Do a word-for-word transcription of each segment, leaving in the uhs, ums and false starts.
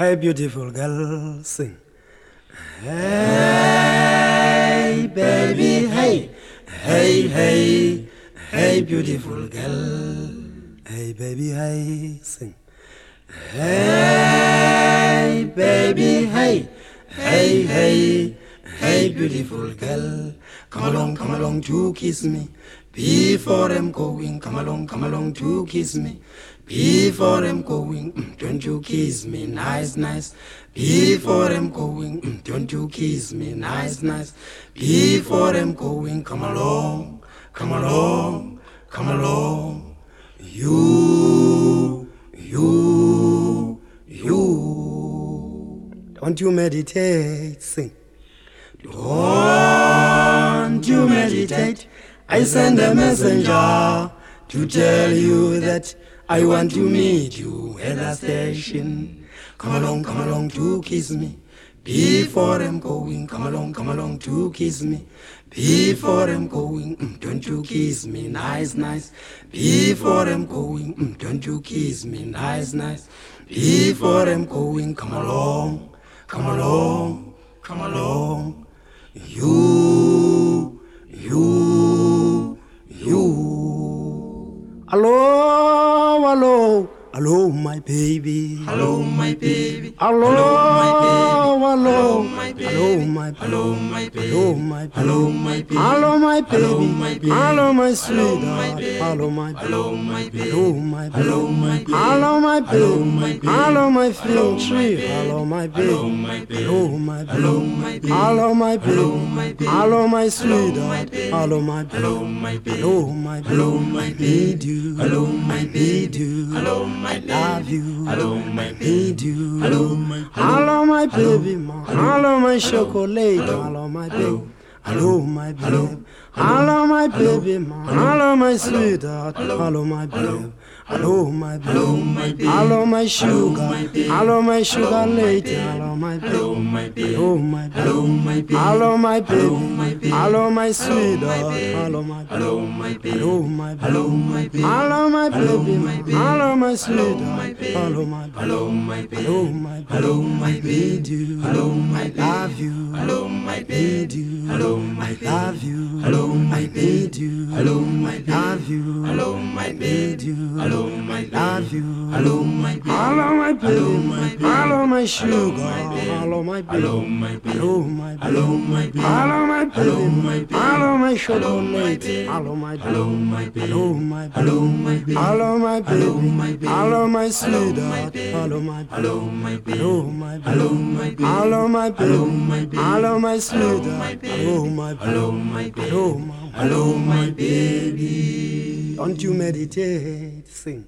Hey, beautiful girl, sing. Hey, baby, hey, hey, hey, hey, beautiful girl. Hey, baby, hey, sing. Hey, baby, hey, hey, hey, hey, beautiful girl. Come along, come along to kiss me. Before I'm going, come along, come along to kiss me. Before I'm going, mm, don't you kiss me, nice, nice. Before I'm going, mm, don't you kiss me, nice, nice. Before I'm going, come along, come along, come along. You, you, you. Don't you meditate, sing. Don't you meditate. I send a messenger to tell you that I want to meet you at the station. Come along, come along to kiss me. Before I'm going, come along, come along to kiss me. Before I'm going, mm, don't you kiss me, nice, nice. Before I'm going, mm, don't you kiss me, nice, nice. Before I'm going, come along, come along, come along. You, you, you. Hello, hello, hello, my baby. Hello, my baby. Hello, Hello, my baby. hello, my Hello, my baby. hello, my baby. Hello, my baby. Hello, my baby. Hello, my baby. Hello, my Hello, my sweetheart. baby. Hello, my Hello, my baby. hello, my Hello, my baby. hello, my baby. Hello, my baby. Hello, my Hello, film my tree. baby. Hello, my baby. Hello, my baby. Hello, my Hello, my baby. Hello, my baby. Hello, my baby. Hello, my Hello, my sweetheart. baby. Hello, my Hello, my baby. hello, my Hello, my I baby. need you. Hello, my I baby. need you. Hello, my baby. Love you. Hello, my baby. Need you. Hello, my Hello, my baby, ma. Hello, my Hello. chocolate. Hello. Hello, my Hello. baby. Hello, my Hello. baby. Hello, my baby, ma. Hello, my sweetheart. Hello. Hello, my baby. Hello, my Hello, baby. my baby. Hello, my sugar. my baby. Hello, my sugar Hello, my lady. baby. Hello, my Hello, baby. my baby. Hello, my Hello, my baby. Hello, my Hello, baby. my baby. Hello, my Hello, sweetheart. my baby. Hello, my Hello, my baby. Hello, my Hello, my baby. Hello, my Hello, baby. my baby. Hello, my Hello, sweetheart. my baby. Hello, my Hello, my baby. Hello, my Hello, my baby. Need you. Hello, my baby. Love you. Hello, my Need baby. you. Hello, my baby. Love you. Hello, my baby. Need you. Hello, my baby. Love you. Hello, my baby. Need you. Hello, my baby. Love you. Hello, my baby. Hello, my baby. Hello, my baby. Hello, my sugar. Hello, my baby. Hello, my baby. Hello, my baby. Hello, my baby. Hello, my baby. Hello, my baby. Hello, my baby. Hello, my Hello, my chocolate. baby. Hello, my baby. Hello, my baby. Hello, my baby. Hello, my baby. Hello, my baby. Hello, my baby. Hello, my Hello, my sweetheart. baby. Hello, my baby. Hello, my baby. Hello, my baby. Hello, my baby. Hello, my baby. Hello, my baby. Hello, my Hello, my sweetheart. baby. Hello, my baby. Hello, my baby. Hello, my Hello, my baby. Don't you meditate, sing.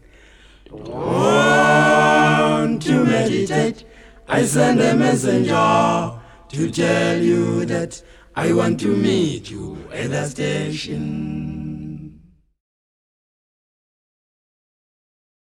Don't you meditate. I send a messenger to tell you that I want to meet you at the station.